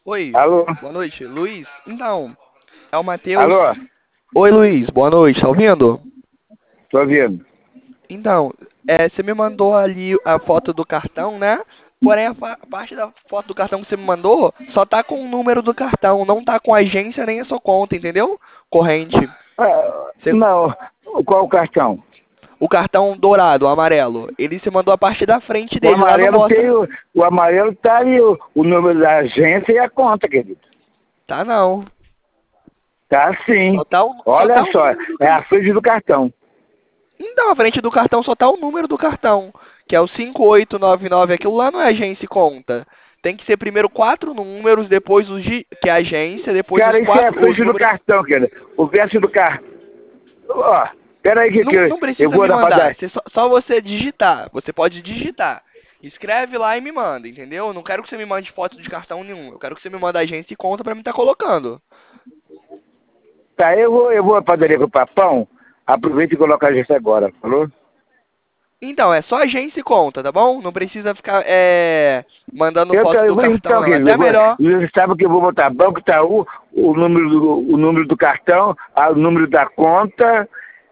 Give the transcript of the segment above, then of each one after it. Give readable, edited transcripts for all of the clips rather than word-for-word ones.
Oi, Alô? boa noite, Luiz. Então, é o Matheus. Alô? Oi, Luiz, boa noite, tá ouvindo? Tô ouvindo. Então, você me mandou ali a foto do cartão, né? Porém, a parte da foto do cartão que você me mandou só tá com o número do cartão, não tá com a agência nem a sua conta, entendeu? Corrente. Você- Não, qual o cartão? o cartão dourado, o amarelo, ele se mandou a parte da frente O dele, lá não amarelo tem mostra. o amarelo tá ali, o número da agência e a conta, querido. Tá não. Tá sim. Só tá Olha o só, número do é cartão. a frente do cartão. Então, à frente do cartão só tá o número do cartão, que é o 5899. Aquilo lá não é agência e conta. Tem que ser primeiro quatro números, depois que é agência, depois Cara, isso é a os frente do números. cartão, querido. O verso do cartão. Ó, peraí que Não, não eu precisa vou me na mandar. padaria. Só você digitar. Você pode digitar. Escreve lá e me manda, entendeu? Eu não quero que você me mande foto de cartão nenhum. Eu quero que você me mande agência e conta pra mim estar colocando. Tá, eu vou à padaria comprar pão. Aproveita e coloca a agência agora, falou? Então, é só agência e conta, tá bom? Não precisa ficar mandando foto Eu do vou cartão, então, não. É querido, até melhor. você sabe que eu vou botar Banco Itaú, o número do cartão, o número da conta,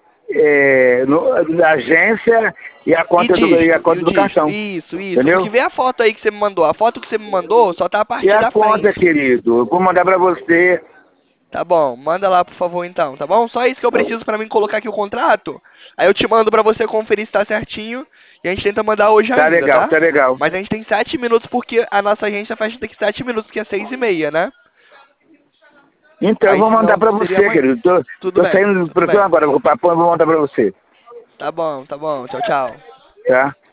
da agência e e a E conta o do dígito. cartão. Isso. Porque Entendeu? vê a foto aí que você me mandou. A foto que você me mandou só tá a E parte a da conta, frente. querido, eu vou mandar pra você. Tá bom, manda lá por favor então, tá bom? Só isso que eu preciso pra mim colocar aqui o contrato. Aí eu te mando pra você conferir se tá certinho e a gente tenta mandar hoje Tá ainda, legal, tá? tá legal. Mas a gente tem 7 minutos porque a nossa agência fecha daqui 7 minutos, que é 6h30, né? Então eu Aí vou mandar senão pra seria você, amanhã. querido. Tudo Tô bem, saindo do tudo programa bem. agora, vou comprar pão e vou mandar pra você. Tá bom. Tchau, tchau. Tá?